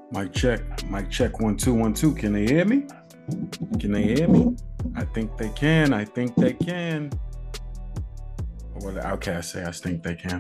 Mic check. Mic check. 1 2 1 2. Can they hear me? Can they hear me? I think they can. I think they can. Or what the Outcast say? I think they can.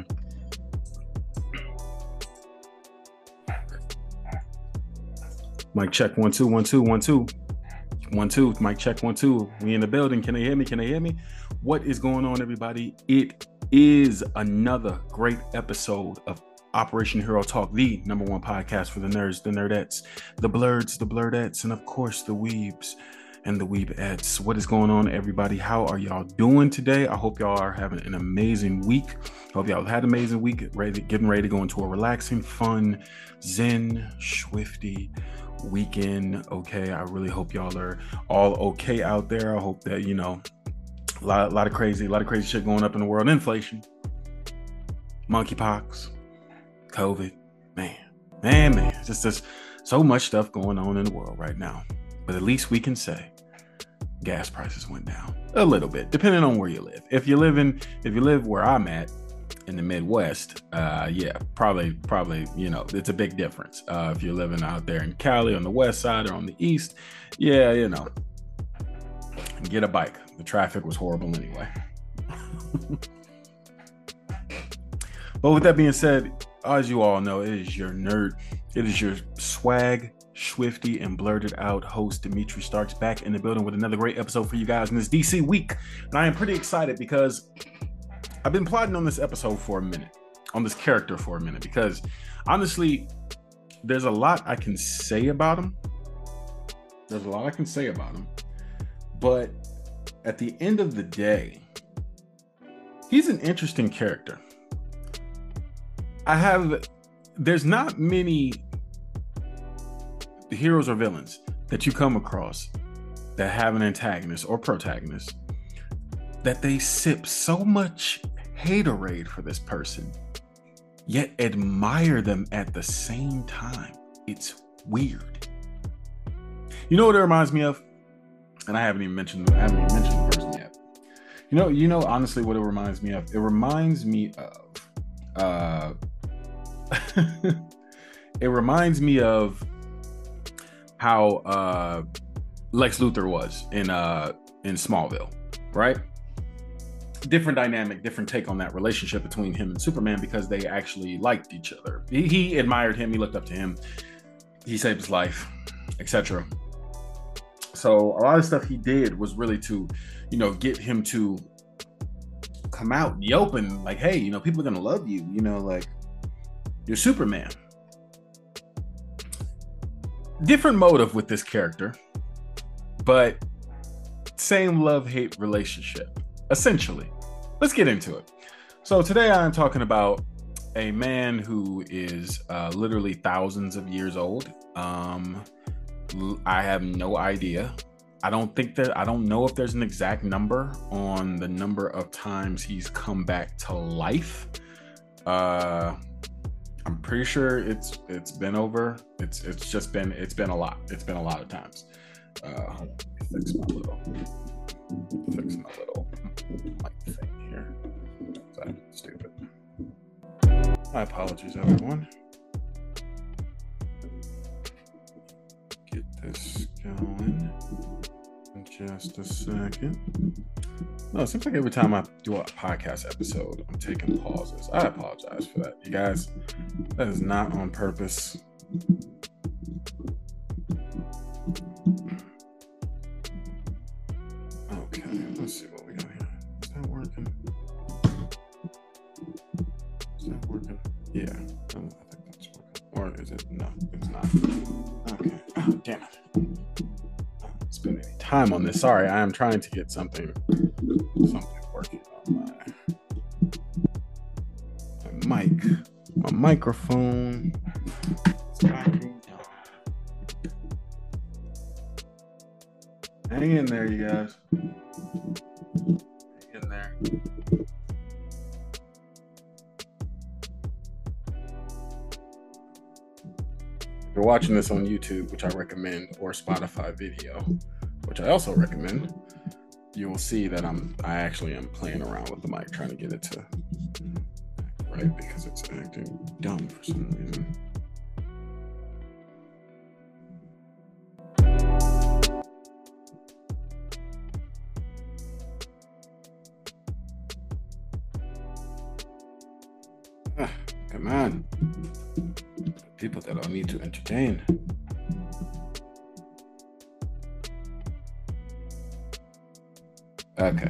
Mic check. 1 2 1 2 1 2 1 2. Mic check. 1 2. We in the building. Can they hear me? Can they hear me? What is going on, everybody? It is another great episode of Operation Hero Talk, the number one podcast for the nerds, the nerdettes, the blurds, the blurdettes, and of course the weebs and the weebettes. What is going on, everybody? How are y'all doing today? I hope y'all are having an amazing week. Hope y'all had an amazing week, getting ready to go into a relaxing, fun, zen, swifty weekend. Okay, I really hope y'all are all okay out there. I hope that, you know, a lot of crazy shit going up in the world. Inflation, monkeypox, COVID, man, just so much stuff going on in the world right now. But at least we can say gas prices went down a little bit, depending on where you live. If you live where I'm at in the Midwest, yeah, probably, you know, it's a big difference. If you're living out there in Cali on the west side or on the east, yeah, you know, get a bike. The traffic was horrible anyway. But with that being said, as you all know, it is your nerd, it is your swag, swifty, and blurted out host, Dimitri Starks, back in the building with another great episode for you guys in this DC week. And I am pretty excited because I've been plotting on this episode for a minute, on this character for a minute, because honestly, there's a lot I can say about him. But at the end of the day, he's an interesting character. There's not many heroes or villains that you come across that have an antagonist or protagonist that they sip so much haterade for this person, yet admire them at the same time. It's weird. You know what it reminds me of? And I haven't even mentioned the person yet. You know, honestly, what it reminds me of? It reminds me of it reminds me of how Lex Luthor was in Smallville, right? Different dynamic, different take on that relationship between him and Superman, because they actually liked each other. He admired him, he looked up to him, he saved his life, etc. So a lot of stuff he did was really to, you know, get him to come out in the open, like, hey, you know, people are gonna love you, you know, like, you're Superman. Different motive with this character, but same love-hate relationship, essentially. Let's get into it. So today I'm talking about a man who is literally thousands of years old. I have no idea. I don't know if there's an exact number on the number of times he's come back to life. I'm pretty sure it's been a lot. It's been a lot of times. Fix my little mic thing here. That's stupid. My apologies, everyone. Get this going in just a second. No, it seems like every time I do a podcast episode, I'm taking pauses. I apologize for that, you guys. That is not on purpose. Okay, let's see what we got here. Is that working? Yeah, I think that's working. Or is it? No, it's not. Okay. Oh, damn it. Not spending any time on this. Sorry, I am trying to get something working on my mic, my microphone. Hang in there, you guys. Hang in there. If you're watching this on YouTube, which I recommend, or Spotify video, which I also recommend, you will see that I actually am playing around with the mic, trying to get it to right, because it's acting dumb for some reason. Come on. People that I need to entertain. Okay.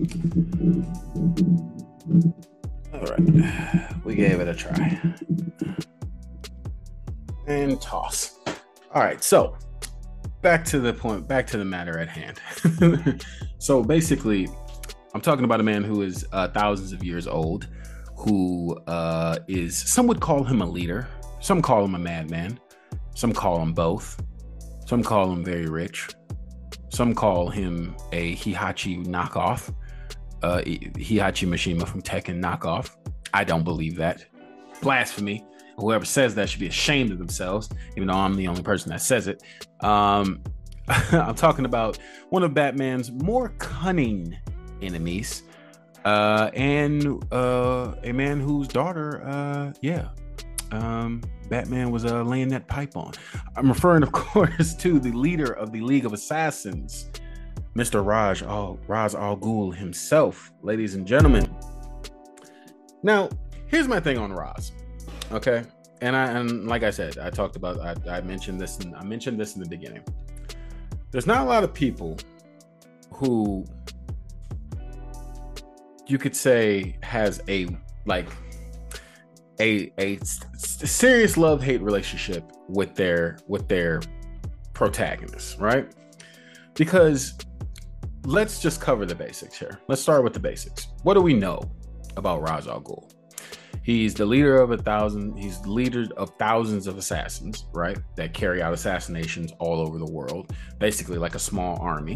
All right. We gave it a try. And toss. All right. So back to the point, back to the matter at hand. So basically, I'm talking about a man who is thousands of years old, who is, some would call him a leader. Some call him a madman. Some call him both. Some call him very rich. Some call him a Heihachi knockoff, Heihachi Mishima from Tekken knockoff. I don't believe that. Blasphemy. Whoever says that should be ashamed of themselves, even though I'm the only person that says it. I'm talking about one of Batman's more cunning enemies, and a man whose daughter, Batman was laying that pipe on. I'm referring, of course, to the leader of the League of Assassins, Mr. Ra's al Ghul himself, ladies and gentlemen. Now, here's my thing on Ra's. Okay, and like I said, I mentioned this in the beginning. There's not a lot of people who you could say has a serious love-hate relationship with their protagonists, right? Because let's just cover the basics here. Let's start with the basics. What do we know about Ra's al Ghul? He's the leader of thousands of assassins, right? That carry out assassinations all over the world, basically like a small army.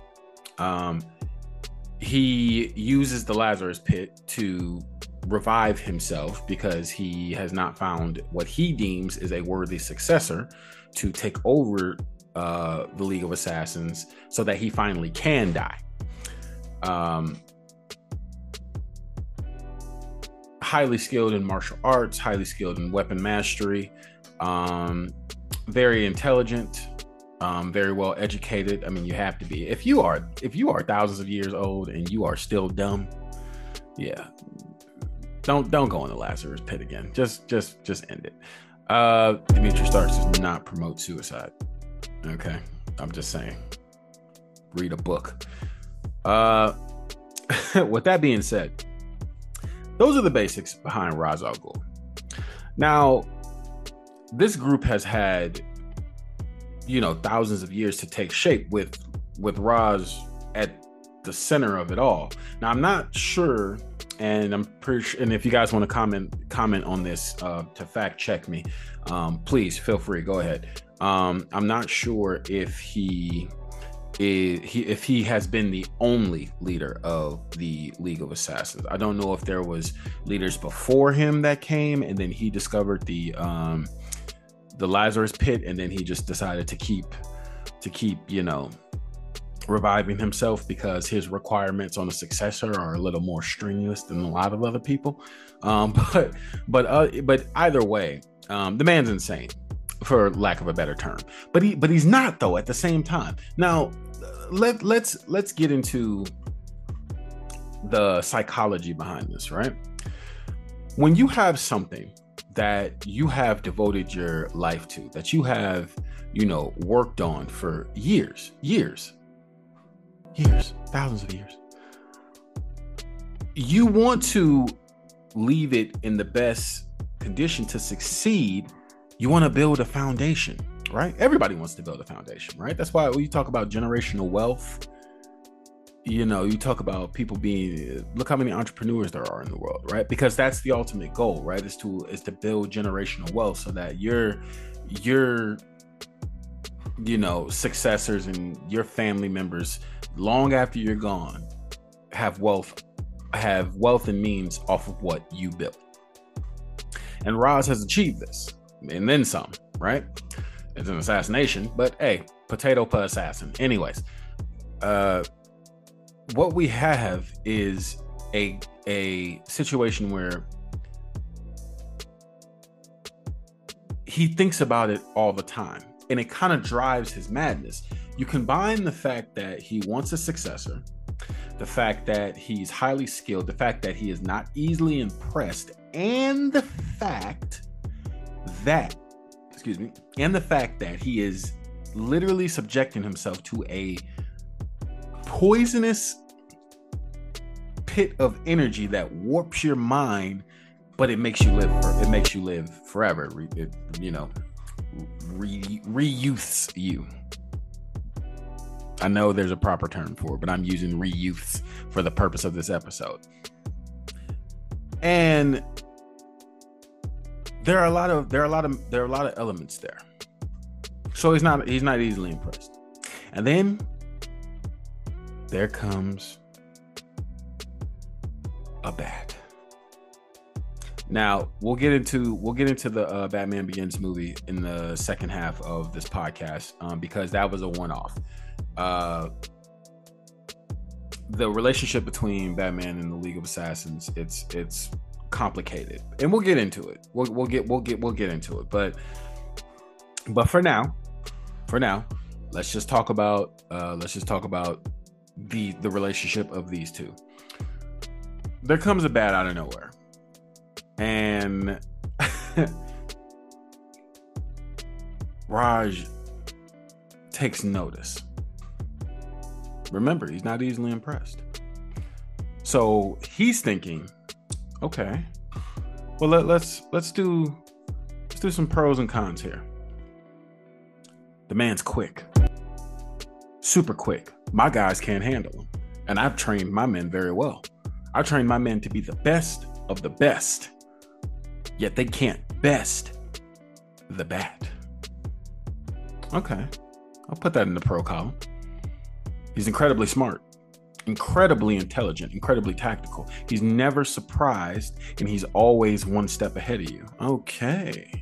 He uses the Lazarus Pit to revive himself because he has not found what he deems is a worthy successor to take over the League of Assassins so that he finally can die. Highly skilled in martial arts, highly skilled in weapon mastery, very intelligent, very well educated. I mean, you have to be. If you are thousands of years old and you are still dumb, yeah, don't go in the Lazarus Pit again. Just end it. Dimitri Starks does not promote suicide. Okay, I'm just saying. Read a book. With that being said, those are the basics behind Ra's al Ghul. Now, this group has had, thousands of years to take shape with Ra's at the center of it all. Now, I'm not sure, and I'm pretty sure, and if you guys want to comment on this to fact check me, please feel free, go ahead. I'm not sure if he has been the only leader of the League of Assassins. I don't know if there was leaders before him that came, and then he discovered the Lazarus Pit, and then he just decided to keep reviving himself because his requirements on a successor are a little more strenuous than a lot of other people. But either way, the man's insane, for lack of a better term. But he's not, though, at the same time. Now, let's get into the psychology behind this, right? When you have something that you have devoted your life to, that you have, worked on for years, thousands of years, you want to leave it in the best condition to succeed. You want to build a foundation, right? Everybody wants to build a foundation, right? That's why when you talk about generational wealth, you talk about people look how many entrepreneurs there are in the world, right? Because that's the ultimate goal, right? Is to build generational wealth so that your successors and your family members, long after you're gone, have wealth and means off of what you built. And Ra's has achieved this, and then some, right? It's an assassination, but hey, potato per assassin. Anyways, what we have is a situation where he thinks about it all the time, and it kind of drives his madness. You combine the fact that he wants a successor, the fact that he's highly skilled, the fact that he is not easily impressed, and the fact that, he is literally subjecting himself to a poisonous pit of energy that warps your mind, but it makes you live forever. Re-youths you. I know there's a proper term for it, but I'm using re-youths for the purpose of this episode. And there are a lot of elements there. So he's not easily impressed. And then there comes a bat. Now we'll get into the Batman Begins movie in the second half of this podcast, because that was a one-off. The relationship between Batman and the League of Assassins, it's complicated, and we'll get into it. We'll get into it. But for now, let's just talk about the relationship of these two. There comes a bat out of nowhere, and Raj takes notice. Remember, he's not easily impressed. So he's thinking, okay, well, let's do some pros and cons here. The man's quick, super quick. My guys can't handle him, and I've trained my men very well. I trained my men to be the best of the best, yet they can't best the bat. Okay, I'll put that in the pro column. He's incredibly smart, incredibly intelligent, incredibly tactical. He's never surprised, and he's always one step ahead of you. Okay.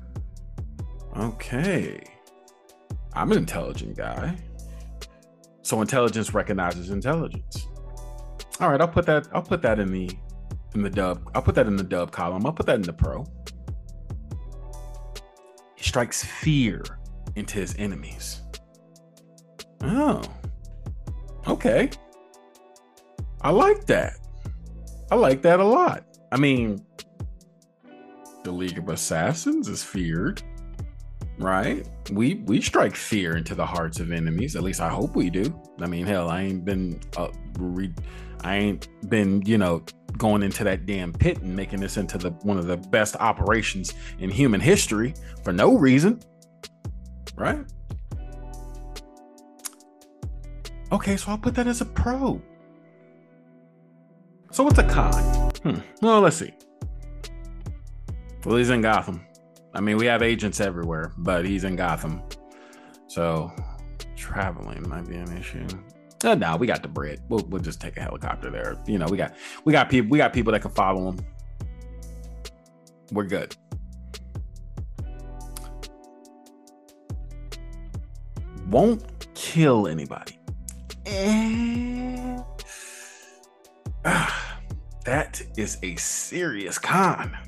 I'm an intelligent guy. So intelligence recognizes intelligence. All right, I'll put that in the dub. I'll put that in the dub column. I'll put that in the pro. He strikes fear into his enemies. Oh. Okay. I like that. I like that a lot. I mean, the League of Assassins is feared, right? We strike fear into the hearts of enemies. At least I hope we do. I mean, hell, I ain't been, going into that damn pit and making this into one of the best operations in human history for no reason, right? Okay, so I'll put that as a pro. So what's a con? Well, let's see. Well, he's in Gotham. I mean, we have agents everywhere, but he's in Gotham. So traveling might be an issue. No, we got the bread. We'll just take a helicopter there. We got people that can follow him. We're good. Won't kill anybody. That is a serious con.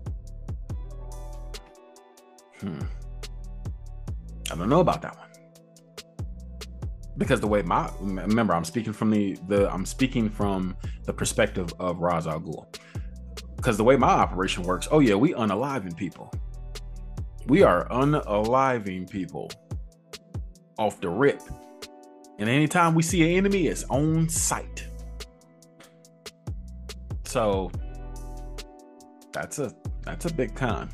I don't know about that one, because the way remember, I'm speaking from the perspective of Ra's al Ghul, because the way my operation works, we unaliving people. We are unaliving people off the rip. And anytime we see an enemy, it's on sight. So that's a big con.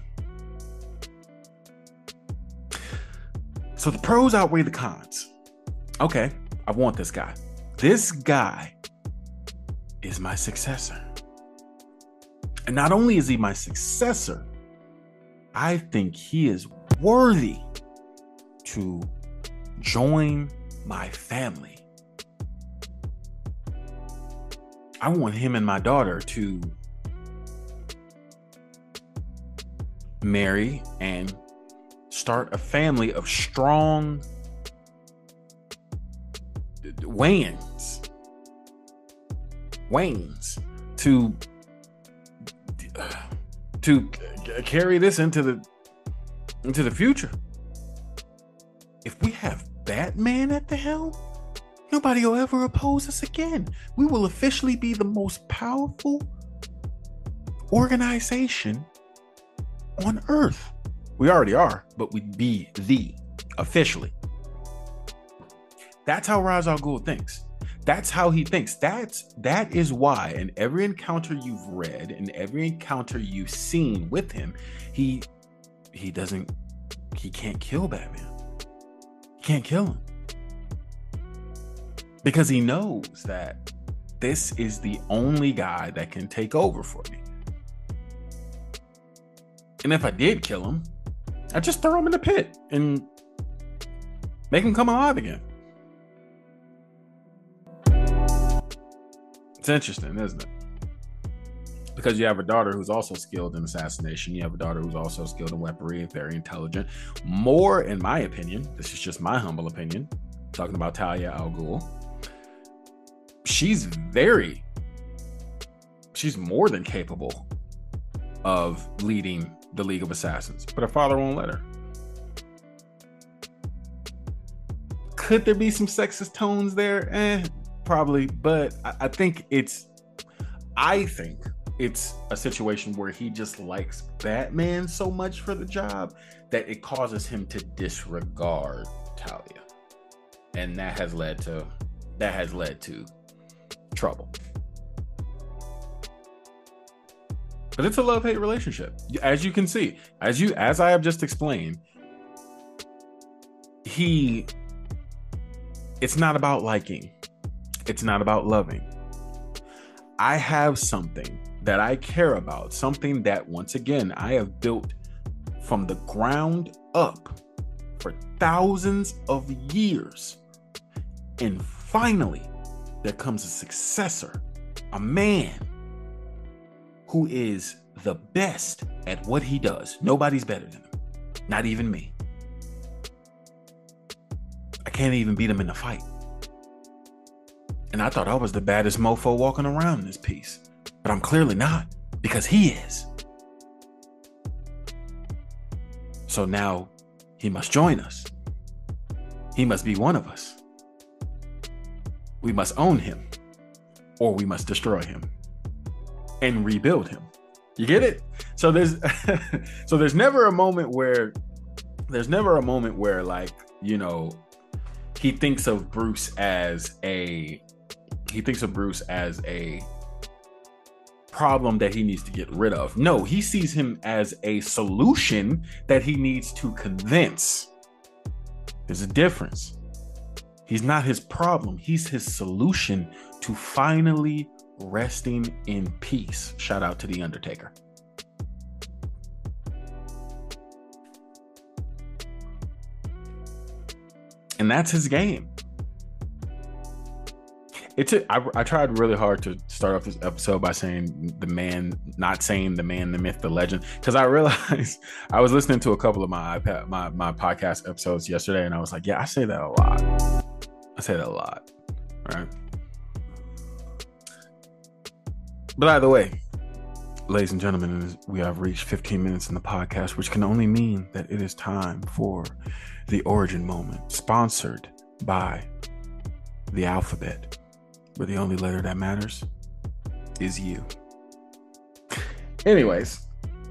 So the pros outweigh the cons. Okay, I want this guy. This guy is my successor. And not only is he my successor, I think he is worthy to join my family. I want him and my daughter to marry and start a family of strong Wayans to carry this into the future. If we have Batman at the helm, nobody will ever oppose us again. We will officially be the most powerful organization on Earth. We already are, but we'd be the officially. That's how Ra's al Ghul thinks. That's how he thinks. That is why in every encounter you've read, in every encounter you've seen with him, he can't kill Batman. He can't kill him. Because he knows that this is the only guy that can take over for me. And if I did kill him, I'd just throw him in the pit and make him come alive again. It's interesting, isn't it? Because you have a daughter who's also skilled in assassination. You have a daughter who's also skilled in weaponry, very intelligent. More, in my opinion, this is just my humble opinion, talking about Talia al Ghul, she's more than capable of leading the League of Assassins, but her father won't let her. Could there be some sexist tones there? Probably, but I think it's a situation where he just likes Batman so much for the job that it causes him to disregard Talia, and that has led to trouble. But it's a love-hate relationship, as you can see, as I have just explained. It's not about liking. It's not about loving. I have something that I care about, something that, once again, I have built from the ground up for thousands of years. And finally, there comes a successor, a man who is the best at what he does. Nobody's better than him. Not even me. I can't even beat him in a fight. And I thought I was the baddest mofo walking around in this piece. But I'm clearly not, because he is. So now he must join us. He must be one of us. We must own him, or we must destroy him and rebuild him. You get it? So there's never a moment where like, you know, he thinks of Bruce as a problem that he needs to get rid of. No, he sees him as a solution that he needs to convince. There's a difference. He's not his problem. He's his solution to finally resting in peace. Shout out to The Undertaker. And that's his game. I tried really hard to start off this episode by saying the man, not saying the man, the myth, the legend, because I realized I was listening to a couple of my podcast episodes yesterday, and I was like, yeah, I say that a lot. All right. But either way, ladies and gentlemen, we have reached 15 minutes in the podcast, which can only mean that it is time for the origin moment, sponsored by the alphabet, where the only letter that matters is you. Anyways.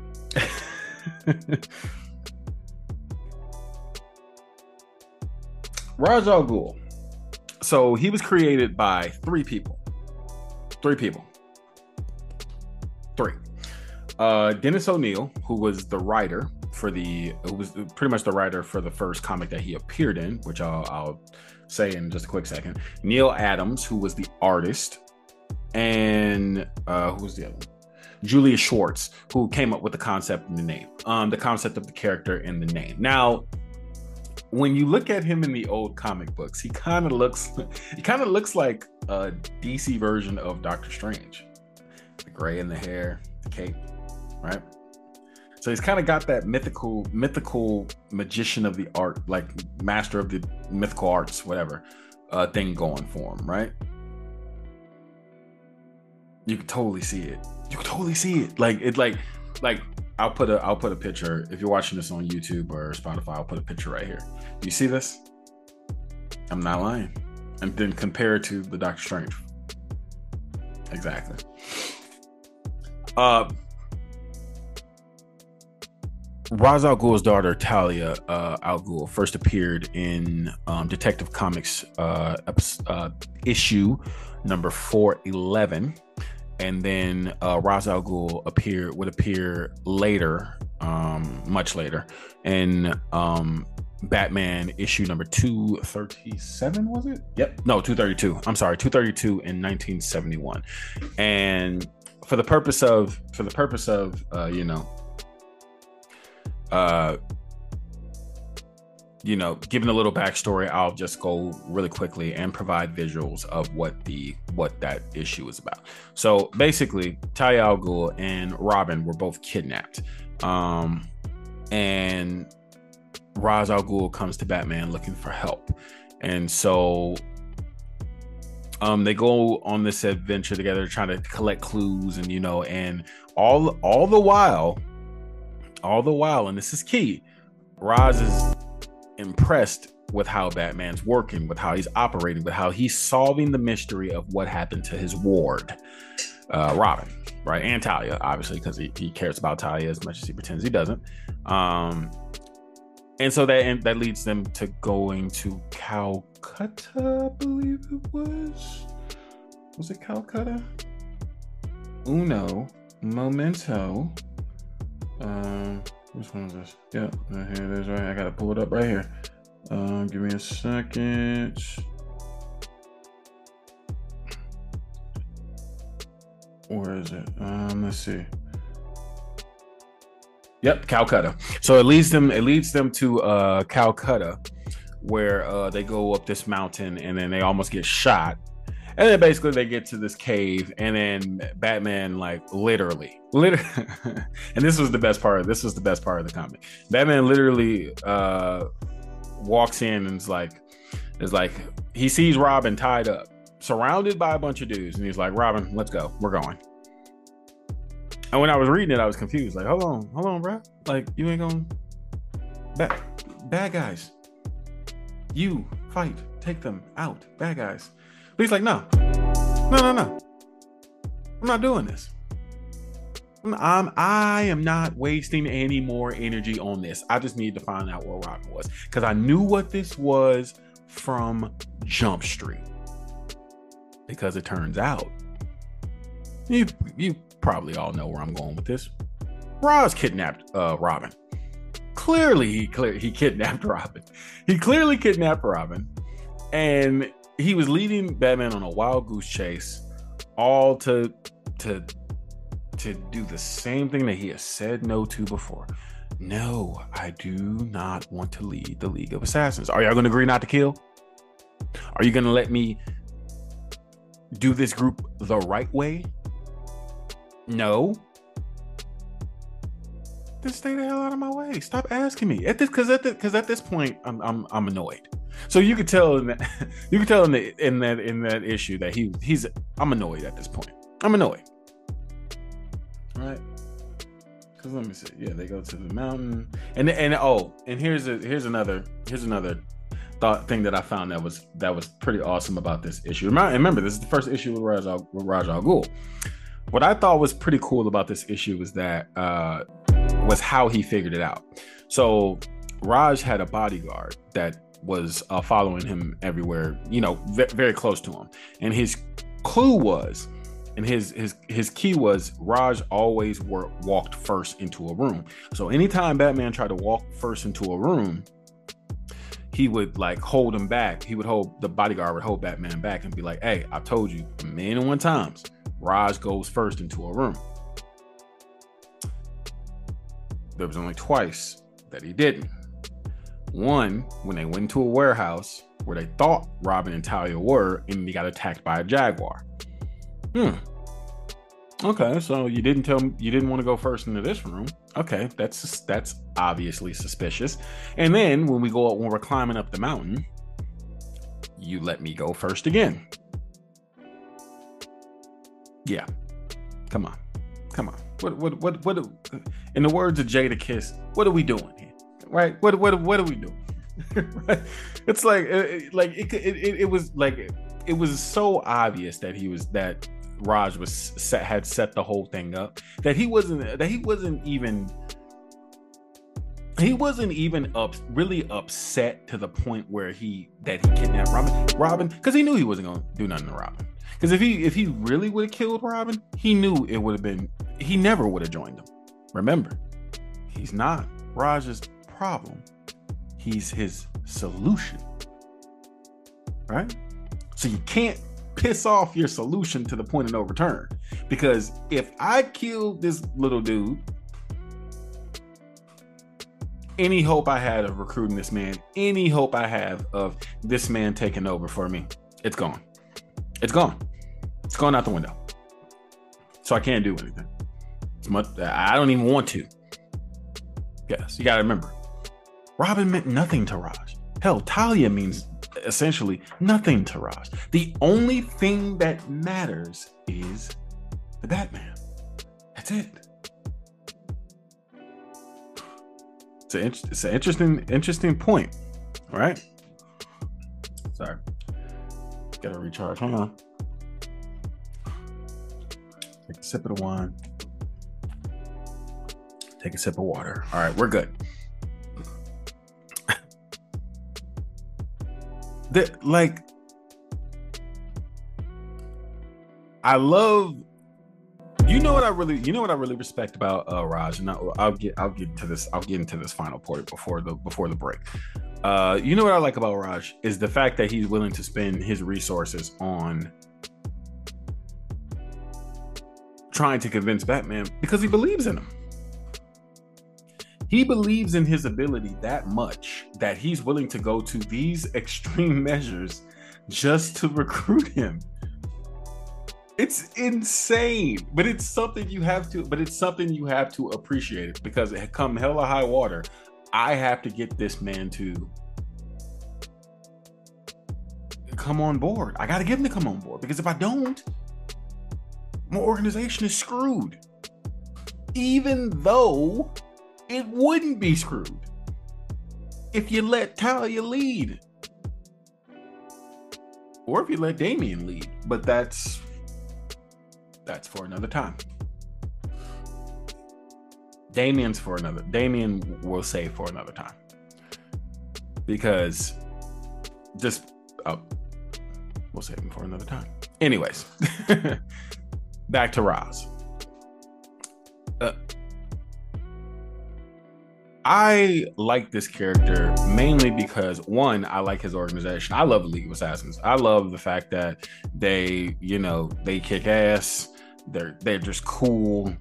Ra's al Ghul. So he was created by three people. Dennis O'Neil, who was pretty much the writer for the first comic that he appeared in, which I'll say in just a quick second. Neil Adams, who was the artist, and who was the other one? Julius Schwartz, who came up with the concept and the name, the concept of the character and the name. Now, when you look at him in the old comic books, he kind of looks like a DC version of Doctor Strange. The gray in the hair, the cape, right? So he's kind of got that mythical magician of the art, like master of the mythical arts, whatever, thing going for him, right? You can totally see it. Like I'll put a picture. If you're watching this on YouTube or Spotify, I'll put a picture right here. You see this? I'm not lying. And then compare it to the Doctor Strange. Exactly. Ra's al Ghul's daughter Talia al Ghul first appeared in Detective Comics issue number 411, and then Ra's al Ghul would appear later, much later, in Batman issue number 237. Was it? Yep. No, 232. I'm sorry, 232 in 1971. And for the purpose of giving a little backstory, I'll just go really quickly and provide visuals of what that issue is about. So basically, Talia al Ghul and Robin were both kidnapped, and Ra's al Ghul comes to Batman looking for help, and so they go on this adventure together, trying to collect clues, and and all the while, and this is key, Ra's is impressed with how Batman's working, with how he's operating, with how he's solving the mystery of what happened to his ward, Robin, right? And Talia, obviously, because he cares about Talia as much as he pretends he doesn't. And so that leads them to going to Calcutta, I believe it was. Was it Calcutta? Uno momento. Which one is this? Yeah, here it is, right? I gotta pull it up right here. Give me a second. Where is it? Let's see. Yep, Calcutta. So it leads them to Calcutta, where they go up this mountain and then they almost get shot. And then basically they get to this cave, and then Batman, like literally, and this was the best part of the comic. Batman literally walks in and is like he sees Robin tied up, surrounded by a bunch of dudes, and he's like, Robin, let's go, we're going. And when I was reading it, I was confused, like, hold on, bro, like, you ain't gonna bad guys, you fight, take them out, bad guys. But he's like, no, I'm not doing this. I am not wasting any more energy on this. I just need to find out where Robin was, because I knew what this was from Jump Street. Because it turns out, you probably all know where I'm going with this. Ra's kidnapped Robin. Clearly, he kidnapped Robin. He clearly kidnapped Robin, and he was leading Batman on a wild goose chase, all to do the same thing that he has said no to before. No, I do not want to lead the League of Assassins. Are y'all going to agree not to kill? Are you going to let me do this group the right way? No. Then stay the hell out of my way. Stop asking me. At this point, I'm annoyed. So you could tell in that issue that I'm annoyed at this point. I'm annoyed. All right. Because let me see. Yeah, they go to the mountain, and here's another thing that I found that was pretty awesome about this issue. Remember, this is the first issue with Ra's al Ghul. What I thought was pretty cool about this issue was how he figured it out. So Raj had a bodyguard that was following him everywhere, very close to him, and his clue was, and his key was, Raj always walked first into a room. So anytime Batman tried to walk first into a room, he would hold him back. The bodyguard would hold Batman back and be like, hey, I told you a million and one times, Raj goes first into a room. There was only twice that he didn't. One, when they went into a warehouse where they thought Robin and Talia were, and he got attacked by a jaguar. Okay, so you didn't want to go first into this room. Okay, that's obviously suspicious. And then when we're climbing up the mountain, you let me go first again. Yeah, come on. What? In the words of Jadakiss, what are we doing here? Right? What are we doing? Right? It's it was so obvious that Raj had set the whole thing up, that he wasn't even he wasn't even really upset to the point where he kidnapped Robin, because he knew he wasn't gonna do nothing to Robin. Because if he really would have killed Robin, he knew it would have been, he never would have joined him. Remember, he's not Raj's problem, he's his solution, right? So you can't piss off your solution to the point of no return, because if I kill this little dude, any hope I had of recruiting this man, any hope I have of this man taking over for me, it's gone. It's gone. It's gone out the window. So I can't do anything. I don't even want to. Yes, you gotta remember, Robin meant nothing to Raj. Hell, Talia means essentially nothing to Raj. The only thing that matters is the Batman. That's it. It's an interesting point. All right. Sorry. Gotta recharge. Hang on. Take a sip of the wine. Take a sip of water. All right, we're good. I love. You know what I really respect about Raj, and I'll get into this. I'll get into this final point before the break. You know what I like about Raj is the fact that he's willing to spend his resources on trying to convince Batman because he believes in him. He believes in his ability that much that he's willing to go to these extreme measures just to recruit him. It's insane, but it's something you have to appreciate it, because it come hell or high water, I have to get this man to come on board. I got to get him to come on board, because if I don't, my organization is screwed. Even though it wouldn't be screwed if you let Talia lead, or if you let Damian lead, but that's for another time. Damian will save for another time, because we'll save him for another time. Anyways, back to Ra's. I like this character mainly because, one, I like his organization. I love the League of Assassins. I love the fact that they kick ass. They're just cool.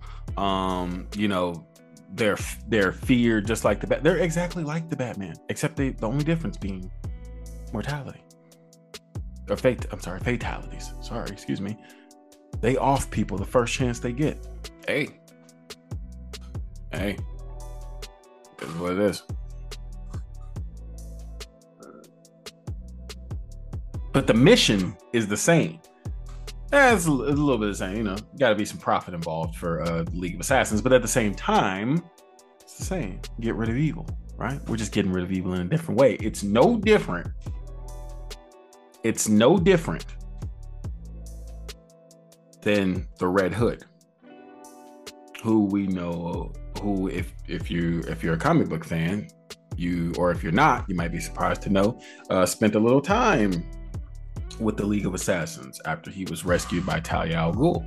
They're feared just like they're exactly like the Batman, except the only difference being mortality or fatalities. Sorry, excuse me. They off people the first chance they get. Hey, this is what it is. But the mission is the same. It's a little bit the same, got to be some profit involved for League of Assassins, but at the same time, it's the same. Get rid of evil, right? We're just getting rid of evil in a different way. It's no different. It's no different than the Red Hood, who we know, who if you're a comic book fan, or if you're not, you might be surprised to know, spent a little time with the League of Assassins after he was rescued by Talia al Ghul.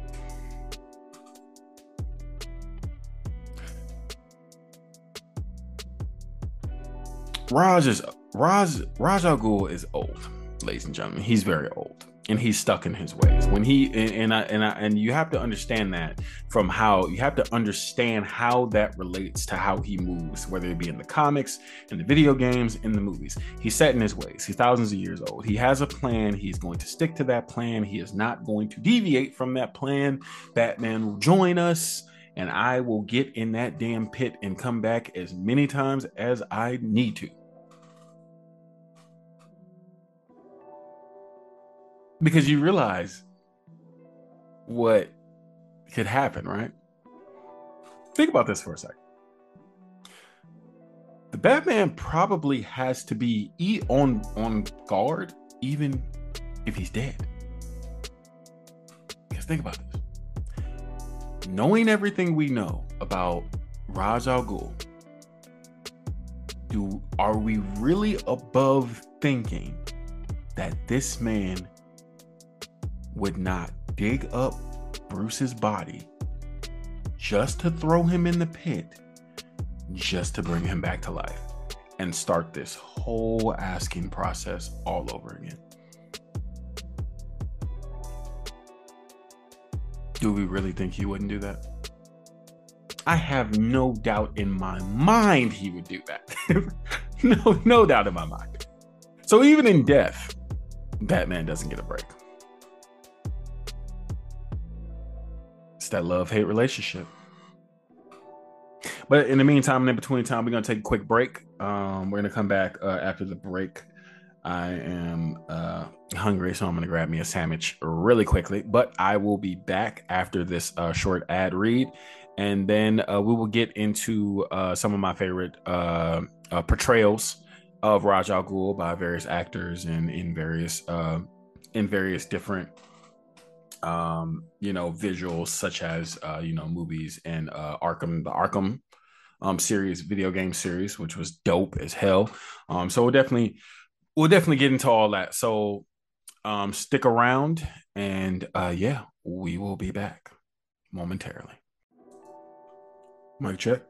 Ra's al Ghul is old, ladies and gentlemen. He's very old, and he's stuck in his ways. When and you have to understand that you have to understand how that relates to how he moves, whether it be in the comics, in the video games, in the movies. He's set in his ways. He's thousands of years old. He has a plan. He's going to stick to that plan. He is not going to deviate from that plan. Batman will join us, and I will get in that damn pit and come back as many times as I need to. Because you realize what could happen, right? Think about this for a second. The Batman probably has to be on guard even if he's dead. Because think about this. Knowing everything we know about Ra's al Ghul, Are we really above thinking that this man would not dig up Bruce's body just to throw him in the pit, just to bring him back to life and start this whole asking process all over again? Do we really think he wouldn't do that? I have no doubt in my mind he would do that. No doubt in my mind. So even in death, Batman doesn't get a break. It's that love-hate relationship. But in the meantime, and in between time, we're going to take a quick break. We're going to come back after the break. I am hungry, so I'm going to grab me a sandwich really quickly. But I will be back after this short ad read. And then we will get into some of my favorite portrayals of Ra's al Ghul by various actors and in various different visuals, such as movies and the Arkham series, video game series, which was dope as hell. So we'll definitely get into all that. So stick around, and we will be back momentarily. Mic check.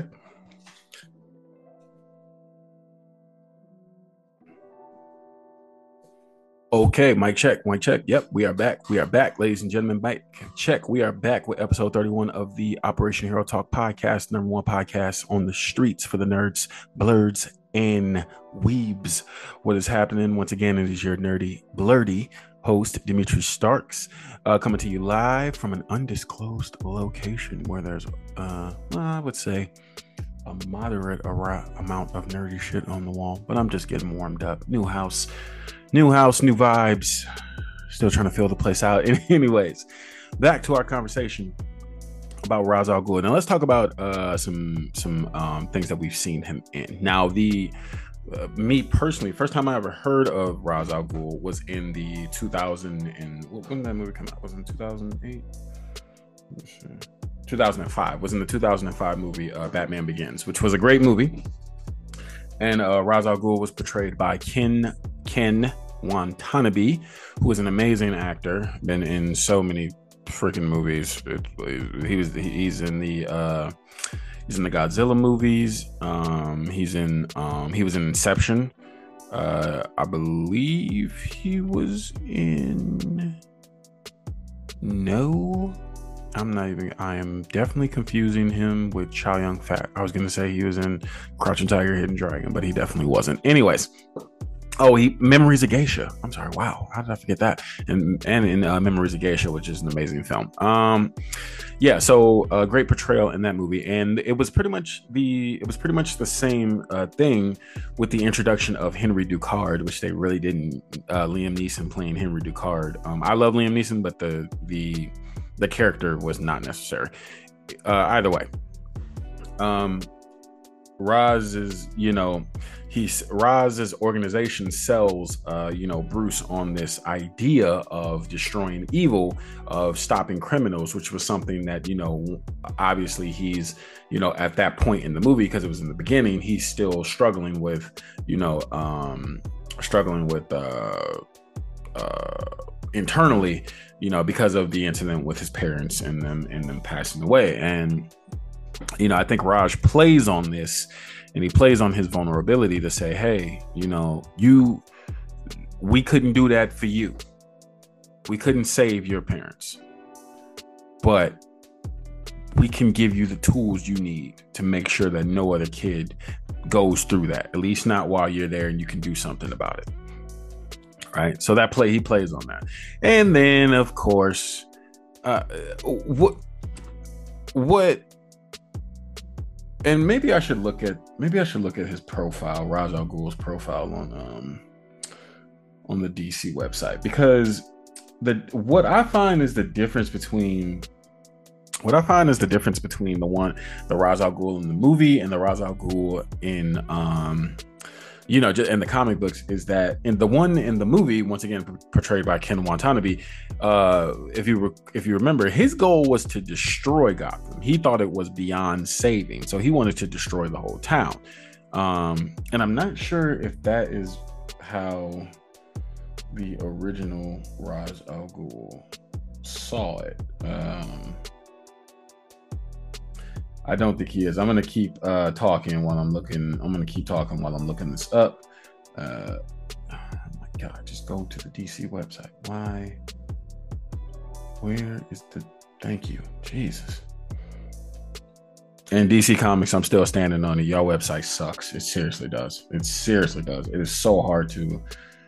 Okay, mic check. Yep, we are back, ladies and gentlemen. Mic check. We are back with episode 31 of the Operation Hero Talk podcast, number one podcast on the streets for the nerds, blurs, and weebs. What is happening? Once again, it is your nerdy, blurdy host, Dimitri Starks, coming to you live from an undisclosed location where there's, I would say, a moderate amount of nerdy shit on the wall, but I'm just getting warmed up. New house, new vibes. Still trying to fill the place out. Anyways, back to our conversation about Ra's al Ghul. Now let's talk about some things that we've seen him in. Now, me personally, first time I ever heard of Ra's al Ghul was in the 2000 and when did that movie come out? Was it in 2008? 2005. Was in the 2005 movie Batman Begins, which was a great movie. And Ra's al Ghul was portrayed by Ken Watanabe, who is an amazing actor, been in so many freaking movies. He's in the Godzilla movies. He was in Inception. I believe he was in. No, I am definitely confusing him with Chow Yun-fat. I was gonna say he was in Crouching Tiger, Hidden Dragon, but he definitely wasn't. Anyways. Memories of Geisha. I'm sorry. Wow, how did I forget that? And in Memories of Geisha, which is an amazing film. So a great portrayal in that movie, and it was pretty much the same thing with the introduction of Henry Ducard, which they really didn't. Liam Neeson playing Henry Ducard. I love Liam Neeson, but the character was not necessary. Either way, Raz's organization sells Bruce on this idea of destroying evil, of stopping criminals, which was something that obviously he's at that point in the movie, because it was in the beginning, he's still struggling with internally, because of the incident with his parents and them passing away. And I think Raj plays on this, and he plays on his vulnerability to say, hey, we couldn't do that for you. We couldn't save your parents, but we can give you the tools you need to make sure that no other kid goes through that, at least not while you're there, and you can do something about it. Right. So he plays on that. And then, of course, and maybe I should look at his profile, Ra's al Ghul's profile on the DC website, because what I find is the difference between the Ra's al Ghul in the movie and the Ra's al Ghul in just in the comic books, is that in the one in the movie, once again portrayed by Ken Watanabe, if you remember, his goal was to destroy Gotham. He thought it was beyond saving, so he wanted to destroy the whole town. And I'm not sure if that is how the original Ra's al Ghul saw it. I don't think he is. I'm gonna keep talking while I'm looking. I'm gonna keep talking while I'm looking this up. Oh my God! Just go to the DC website. Why? Where is the? Thank you, Jesus. And DC Comics, I'm still standing on it. Y'all website sucks. It seriously does. It seriously does. It is so hard to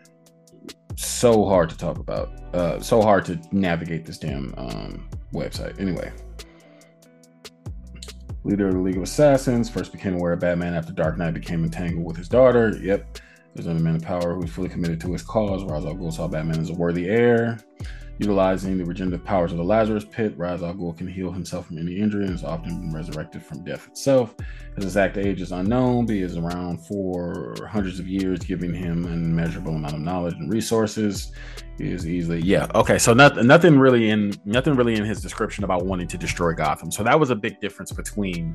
talk about. So hard to navigate this damn website. Anyway. Leader of the League of Assassins, first became aware of Batman after Dark Knight became entangled with his daughter. Yep. There's another man of power who is fully committed to his cause. Ra's al Ghul saw Batman as a worthy heir. Utilizing the regenerative powers of the Lazarus Pit, Ra's al Ghul can heal himself from any injury and is often been resurrected from death itself. His exact age is unknown, but he is around for hundreds of years, giving him an immeasurable amount of knowledge and resources. He is easily, okay. So nothing really in his description about wanting to destroy Gotham. So that was a big difference between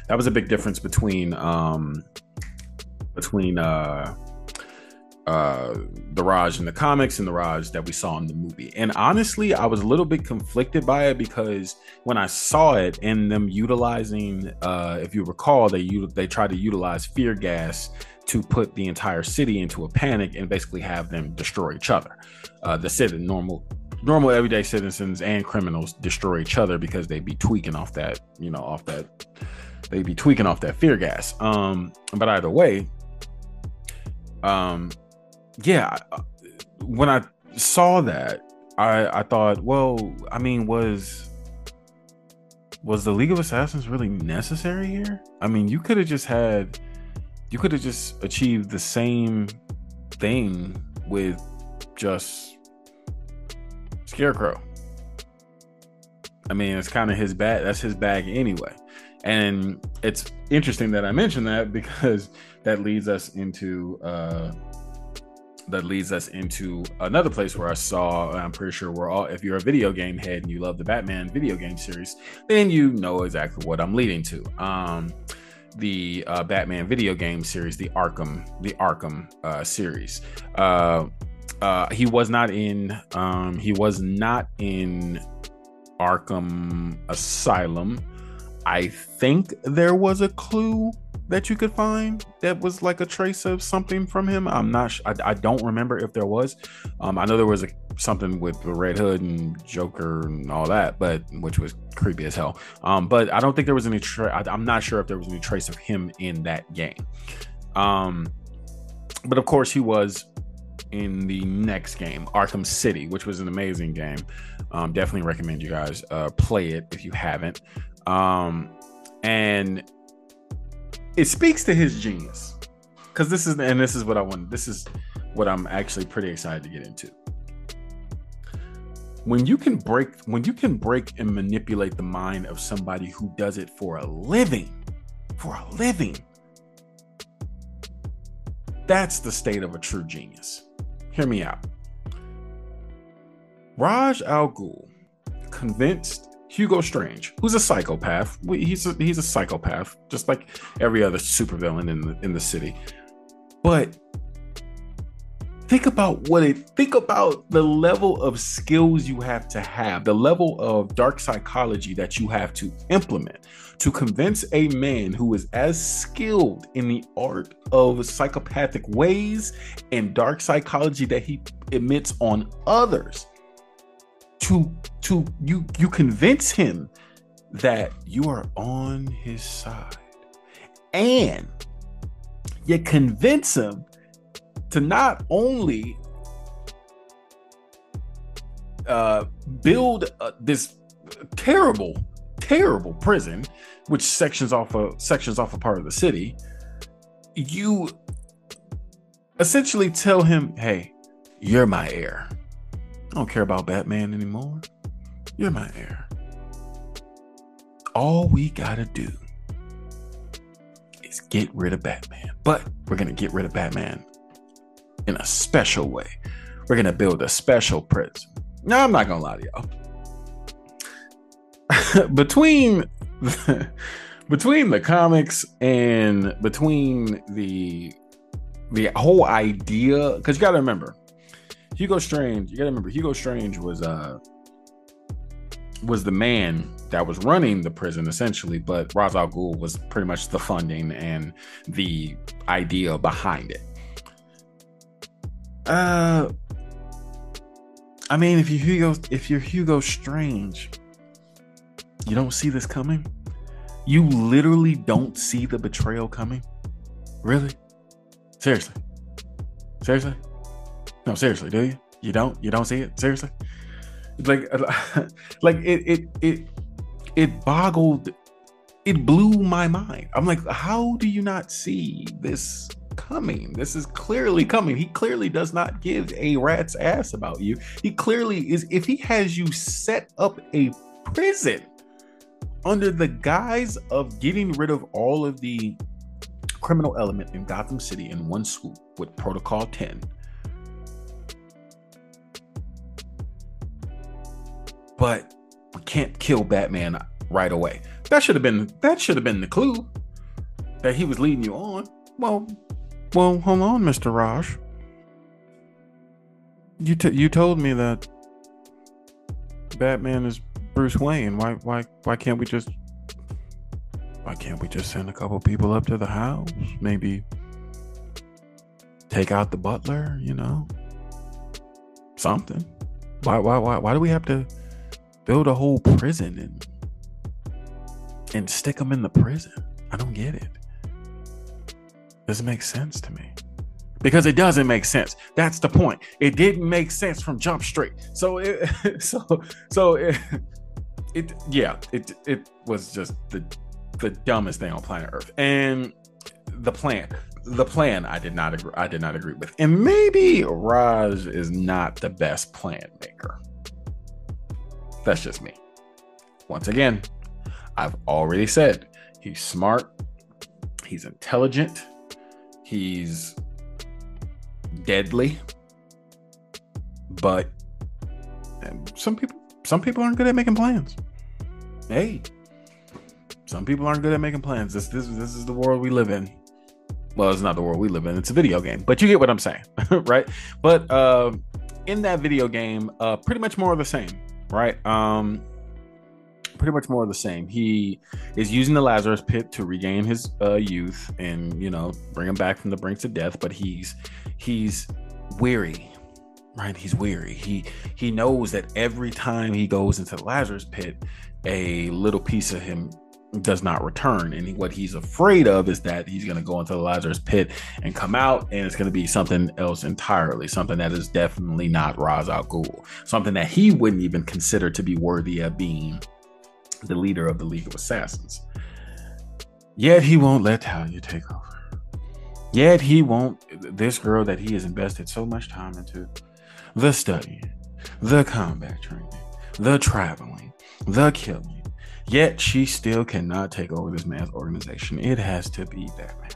the Raj in the comics and the Raj that we saw in the movie. And honestly, I was a little bit conflicted by it because when I saw it and them utilizing, if you recall, they tried to utilize fear gas to put the entire city into a panic and basically have them destroy each other. The normal everyday citizens and criminals destroy each other because they'd be tweaking off that, they'd be tweaking off that fear gas. But either way, when I saw that, I thought, well, I mean, was the League of Assassins really necessary here? I mean, you could have just achieved the same thing with just Scarecrow. I mean, it's kind of his bag. That's his bag anyway. And it's interesting that I mentioned that because that leads us into another place where I saw, I'm pretty sure if you're a video game head and you love the Batman video game series, then you know exactly what I'm leading to. The Batman video game series, the Arkham series. He was not in Arkham Asylum. I think there was a clue that you could find that was like a trace of something from him. I'm not sure. I don't remember if there was. I know there was something with the Red Hood and Joker and all that, which was creepy as hell. But I don't think there was any. I'm not sure if there was any trace of him in that game. But of course, he was in the next game, Arkham City, which was an amazing game. Definitely recommend you guys play it if you haven't. And it speaks to his genius, because this is what I want. This is what I'm actually pretty excited to get into. When you can break and manipulate the mind of somebody who does it for a living, that's the state of a true genius. Hear me out. Ra's al Ghul convinced Hugo Strange, who's a psychopath. He's a psychopath, just like every other supervillain in the city. But think about the level of skills you have to have, the level of dark psychology that you have to implement to convince a man who is as skilled in the art of psychopathic ways and dark psychology that he emits on others. You convince him that you are on his side, and you convince him to not only build this terrible prison, which sections off a part of the city. You essentially tell him, "Hey, you're my heir. I don't care about Batman anymore. You're my heir. All we gotta do is get rid of Batman. But we're gonna get rid of Batman in a special way. We're gonna build a special prison." Now, I'm not gonna lie to y'all. Between between the comics and between the whole idea, because you got to remember, Hugo Strange. You got to remember, Hugo Strange was the man that was running the prison essentially, but Ra's al Ghul was pretty much the funding and the idea behind it. I mean, if you're Hugo Strange, you don't see this coming. You literally don't see the betrayal coming. Really? Seriously? No, seriously, do you? You don't see it? Seriously? Like it boggled, it blew my mind. I'm like, how do you not see this coming? This is clearly coming. He clearly does not give a rat's ass about you. He clearly is, if he has you set up a prison under the guise of getting rid of all of the criminal element in Gotham City in one swoop with Protocol 10. But we can't kill Batman right away. That should have been the clue that he was leading you on. Well, hold on, Mr. Raj. You told me that Batman is Bruce Wayne. Why can't we just send a couple people up to the house? Maybe take out the butler, something. Why do we have to build a whole prison and stick them in the prison? I don't get it. Doesn't make sense to me. Because it doesn't make sense. That's the point. It didn't make sense from Jump Street. So it was just the dumbest thing on planet Earth. And the plan I did not agree with. And maybe Raj is not the best plan maker. That's just me. Once again, I've already said he's smart, he's intelligent, he's deadly, but some people aren't good at making plans. Hey, some people aren't good at making plans. This is the world we live in. Well, it's not the world we live in. It's a video game, but you get what I'm saying, right? But in that video game, pretty much more of the same, right? Pretty much more of the same. He is using the Lazarus Pit to regain his youth and bring him back from the brink of death. But he's weary, right? He's weary. He knows that every time he goes into the Lazarus Pit, a little piece of him does not return, and what he's afraid of is that he's going to go into the Lazarus Pit and come out, and it's going to be something else entirely, something that is definitely not Ra's al Ghul, something that he wouldn't even consider to be worthy of being the leader of the League of Assassins. Yet he won't let Talia take over. Yet he won't. This girl that he has invested so much time into, the studying, the combat training, the traveling, the killing. Yet she still cannot take over this man's organization. It has to be Batman.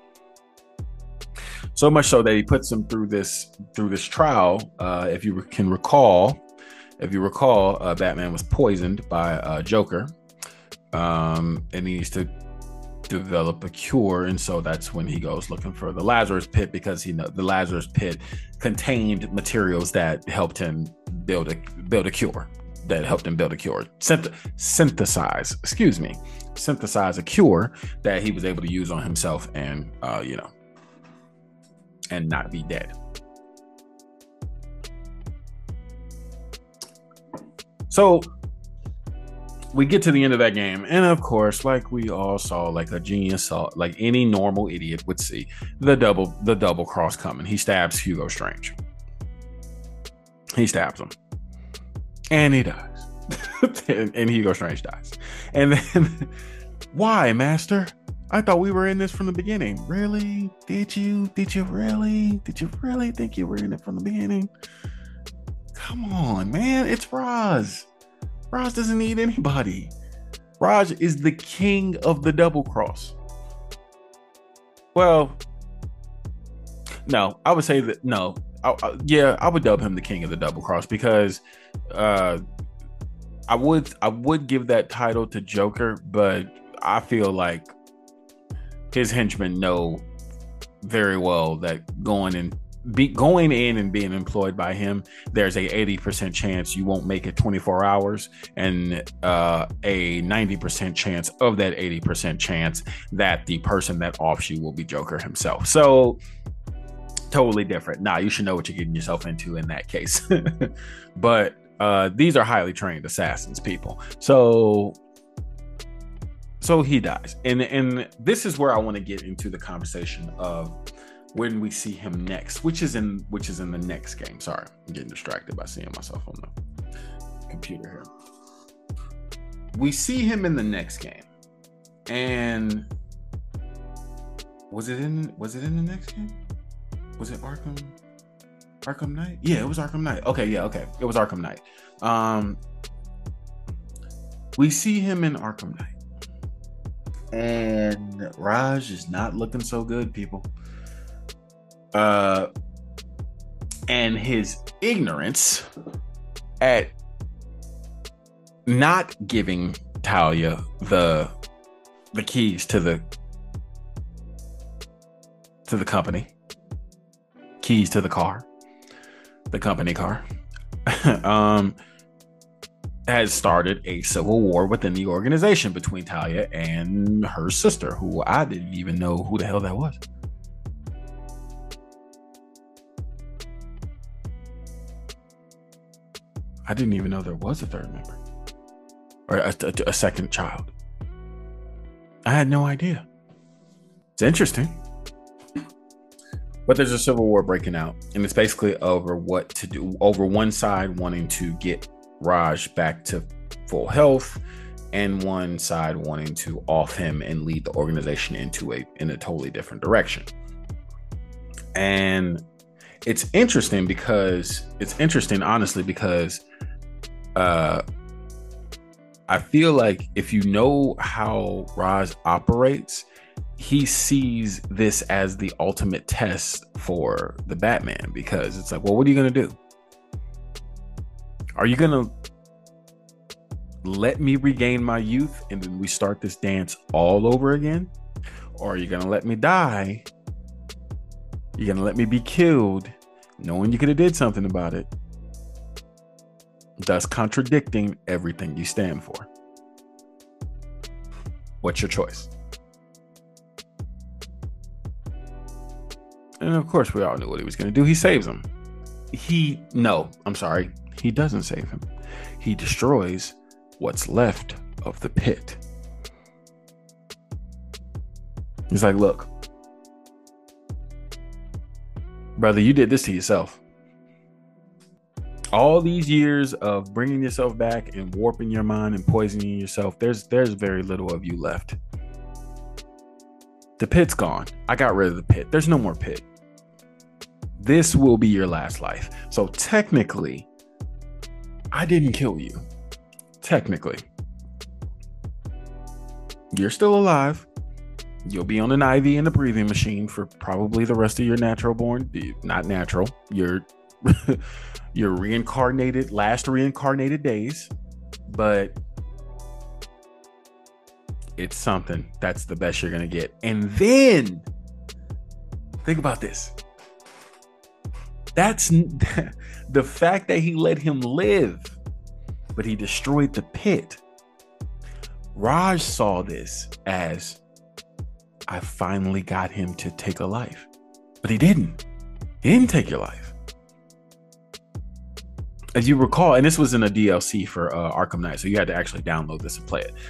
So much so that he puts him through this trial. If you recall, Batman was poisoned by Joker, and he needs to develop a cure. And so that's when he goes looking for the Lazarus Pit, because the Lazarus Pit contained materials that helped him build a cure. Synthesize a cure that he was able to use on himself and and not be dead. So we get to the end of that game, and of course, like we all saw, like a genius saw, like any normal idiot would see, the double cross coming. He stabs Hugo Strange. He stabs him. And he dies. and Hugo Strange dies. And then, why, Master? I thought we were in this from the beginning. Really? Did you really think you were in it from the beginning? Come on, man. It's Ra's. Ra's doesn't need anybody. Ra's is the king of the double cross. Well, no, I would say that no. I would dub him the king of the double cross, because I would give that title to Joker, but I feel like his henchmen know very well that going in and being employed by him, there's a 80% chance you won't make it 24 hours and a 90% chance of that 80% chance that the person that offs you will be Joker himself. So totally different. Nah, you should know what you're getting yourself into in that case. But these are highly trained assassins, people. So he dies. And this is where I want to get into the conversation of when we see him next, which is in the next game. Sorry, I'm getting distracted by seeing myself on the computer here. We see him in the next game. And was it in the next game? Was it Arkham Knight? Yeah, it was Arkham Knight. Okay. It was Arkham Knight. We see him in Arkham Knight. And Raj is not looking so good, people. And his ignorance at not giving Talia the keys to the company, keys to the car, the company car, has started a civil war within the organization between Talia and her sister, who I didn't even know who the hell that was. I didn't even know there was a third member or a second child. I had no idea. It's interesting. But there's a civil war breaking out, and it's basically over what to do. Over one side wanting to get Raj back to full health, and one side wanting to off him and lead the organization in a totally different direction. And it's interesting, honestly, because I feel like if you know how Raj operates, he sees this as the ultimate test for the Batman, because it's like, well, what are you going to do? Are you going to let me regain my youth and then we start this dance all over again? Or are you going to let me die? You're going to let me be killed, knowing you could have did something about it, thus contradicting everything you stand for. What's your choice? And of course, we all knew what he was going to do. He saves him. He doesn't save him. He destroys what's left of the pit. He's like, look, brother, you did this to yourself. All these years of bringing yourself back and warping your mind and poisoning yourself, there's very little of you left. The pit's gone. I got rid of the pit. There's no more pit. This will be your last life. So technically, I didn't kill you. Technically. You're still alive. You'll be on an IV and a breathing machine for probably the rest of your not natural, your last reincarnated days. But it's something. That's the best you're going to get. And then, think about this. That's the fact that he let him live, but he destroyed the pit. Raj saw this as, I finally got him to take a life. But he didn't. He didn't take your life. As you recall, and this was in a DLC for Arkham Knight, so you had to actually download this and play it.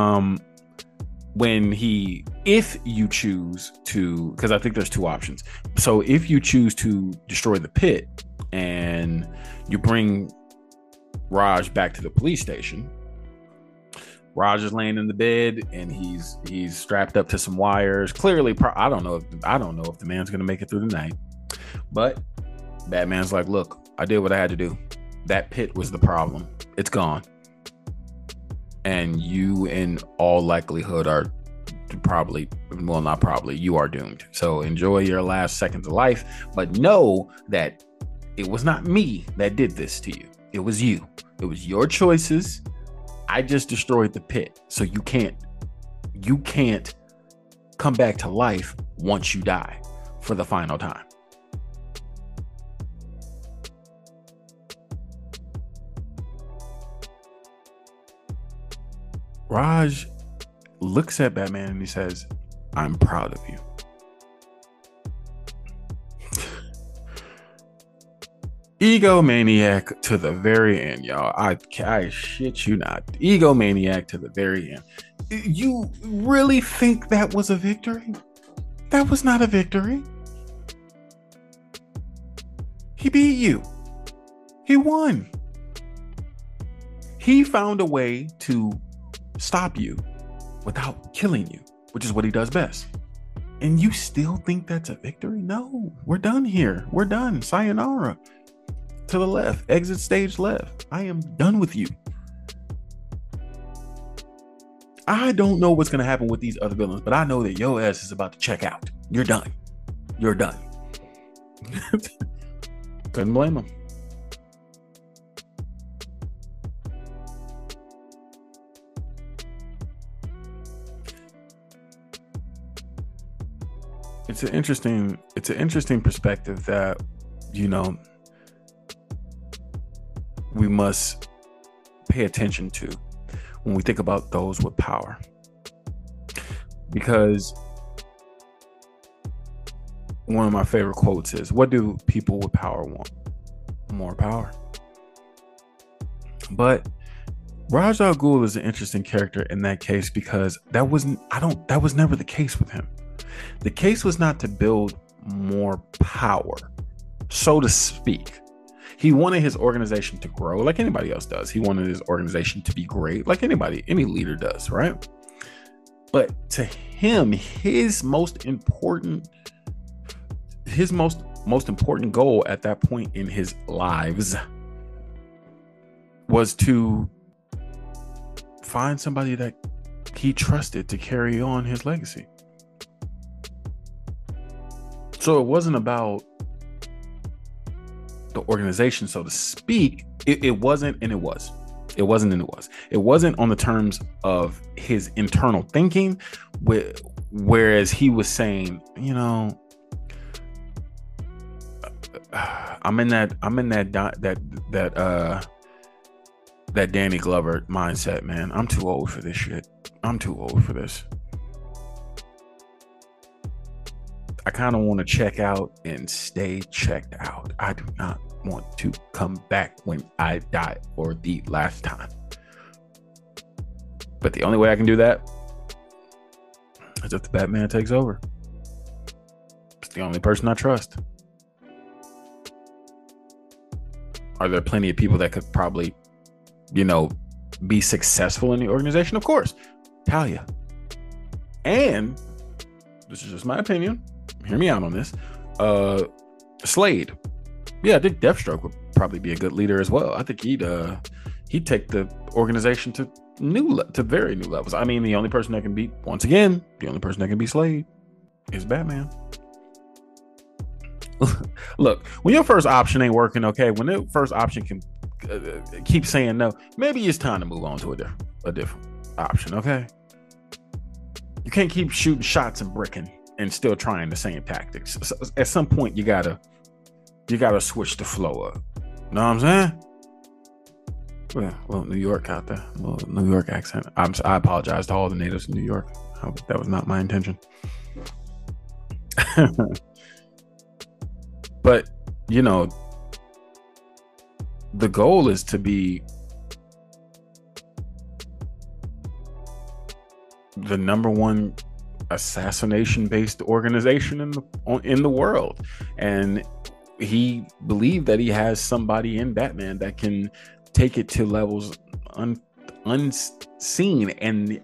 If you choose to, because I think there's two options. So if you choose to destroy the pit and you bring Raj back to the police station, Raj is laying in the bed and he's strapped up to some wires. Clearly, I don't know if the man's gonna make it through the night. But Batman's like, look, I did what I had to do. That pit was the problem. It's gone. And you, in all likelihood, are you are doomed. So enjoy your last seconds of life, but know that it was not me that did this to you. It was you. It was your choices. I just destroyed the pit. So you can't You can't come back to life once you die for the final time. Raj looks at Batman and he says, I'm proud of you. Egomaniac to the very end, y'all. I shit you not. Egomaniac to the very end. You really think that was a victory? That was not a victory. He beat you. He won. He found a way to stop you without killing you, which is what he does best. And you still think that's a victory? No, we're done here. We're done. Sayonara. To the left, exit stage left. I am done with you. I don't know what's going to happen with these other villains, but I know that your ass is about to check out. You're done. You're done. Couldn't blame him. It's an interesting perspective that, you know, we must pay attention to when we think about those with power. Because one of my favorite quotes is, what do people with power want? More power. But Ra's al Ghul is an interesting character in that case, because that was never the case with him. The case was not to build more power, so to speak. He wanted his organization to grow like anybody else does. He wanted his organization to be great like any leader does, right? But to him, his most important goal at that point in his lives was to find somebody that he trusted to carry on his legacy. So it wasn't about the organization, so to speak. It wasn't and it was. It wasn't and it was. It wasn't on the terms of his internal thinking, whereas he was saying, you know, I'm in that Danny Glover mindset, man. I'm too old for this shit. I'm too old for this. I kind of want to check out and stay checked out. I do not want to come back when I die for the last time. But the only way I can do that is if the Batman takes over. It's the only person I trust. Are there plenty of people that could probably, you know, be successful in the organization? Of course. Talia. And this is just my opinion. Hear me out on this. Slade. Yeah, I think Deathstroke would probably be a good leader as well. I think he'd take the organization to very new levels. I mean, the only person that can beat Slade is Batman. Look, when your first option ain't working, okay, when the first option can keep saying no, maybe it's time to move on to a different option, okay? You can't keep shooting shots and bricking and still trying the same tactics. So at some point, you gotta switch the flow up. Know what I'm saying? Well, a little New York out there, a little New York accent. I apologize to all the natives in New York. That was not my intention. But, you know, the goal is to be the number one assassination-based organization in the world, and he believed that he has somebody in Batman that can take it to levels unseen. And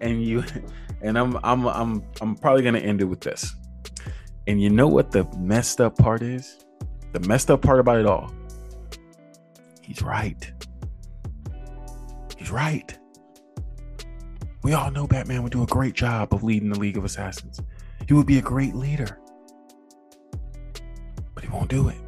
I'm probably gonna end it with this. And you know what the messed up part is? The messed up part about it all. He's right. He's right. We all know Batman would do a great job of leading the League of Assassins. He would be a great leader. But he won't do it.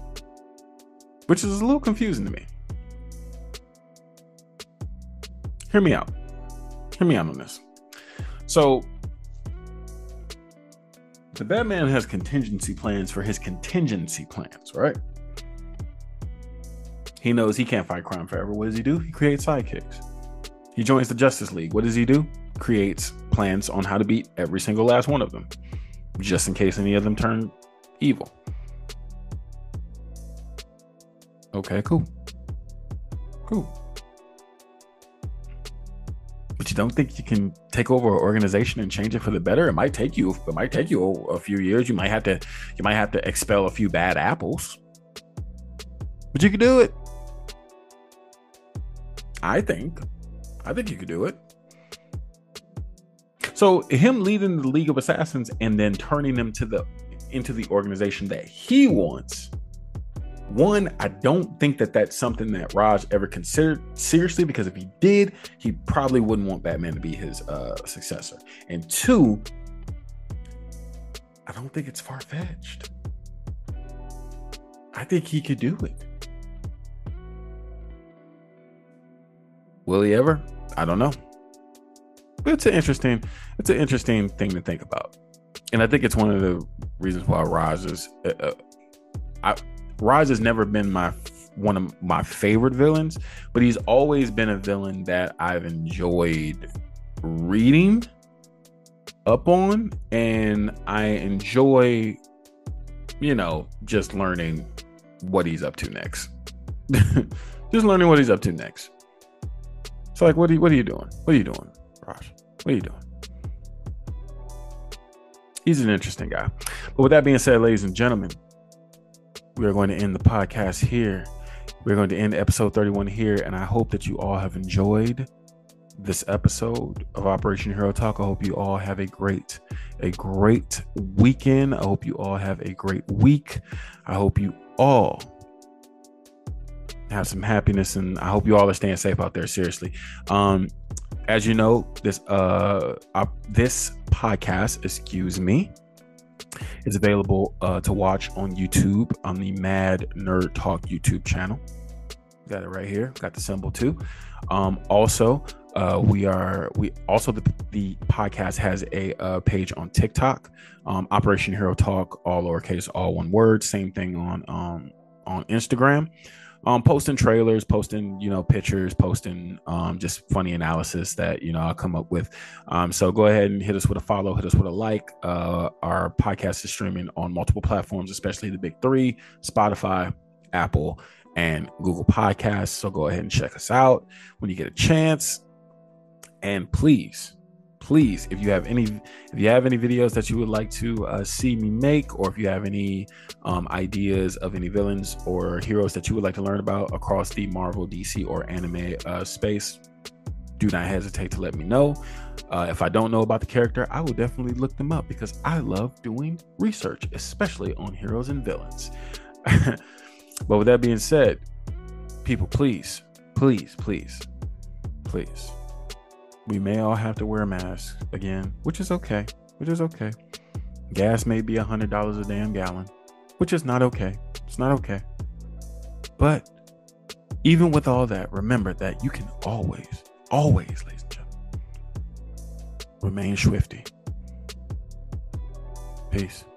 Which is a little confusing to me. hear me out. Hear me out on this. So the Batman has contingency plans for his contingency plans, right? He knows he can't fight crime forever. What does he do? He creates sidekicks. He joins the Justice League. What does he do? Creates plans on how to beat every single last one of them, just in case any of them turn evil. Okay, cool. But you don't think you can take over an organization and change it for the better? It might take you a few years. You might have to expel a few bad apples, but you could do it. I think you could do it. So him leading the League of Assassins and then turning them into the organization that he wants. One, I don't think that that's something that Raj ever considered seriously, because if he did, he probably wouldn't want Batman to be his successor. And two, I don't think it's far-fetched. I think he could do it. Will he ever? I don't know. But it's an interesting thing to think about. And I think it's one of the reasons why Raj has never been one of my favorite villains, but he's always been a villain that I've enjoyed reading up on, and I enjoy, just learning what he's up to next. Just learning what he's up to next. So, like, what are you doing? What are you doing, Raj? What are you doing? He's an interesting guy. But with that being said, ladies and gentlemen, we are going to end the podcast here. We're going to end episode 31 here, and I hope that you all have enjoyed this episode of Operation Hero Talk. I hope you all have a great weekend. I hope you all have a great week. I hope you all have some happiness, and I hope you all are staying safe out there. Seriously. As you know, this podcast, is available to watch on YouTube on the Mad Nerd Talk YouTube channel. Got it right here. Got the symbol too. Also, the podcast has a page on TikTok. Operation Hero Talk, all lowercase, all one word. Same thing on Instagram. Posting trailers, posting, pictures, posting just funny analysis that, I'll come up with. So go ahead and hit us with a follow, hit us with a like. Our podcast is streaming on multiple platforms, especially the big three: Spotify, Apple, and Google Podcasts. So go ahead and check us out when you get a chance. And please, if you have any videos that you would like to see me make, or if you have any ideas of any villains or heroes that you would like to learn about across the Marvel, DC, or anime space, do not hesitate to let me know. If I don't know about the character, I will definitely look them up, because I love doing research, especially on heroes and villains. But with that being said, people, please, we may all have to wear a mask again, which is okay. Gas may be $100 a damn gallon, which is not okay. It's not okay. But even with all that, remember that you can always, ladies and gentlemen, remain swifty. Peace.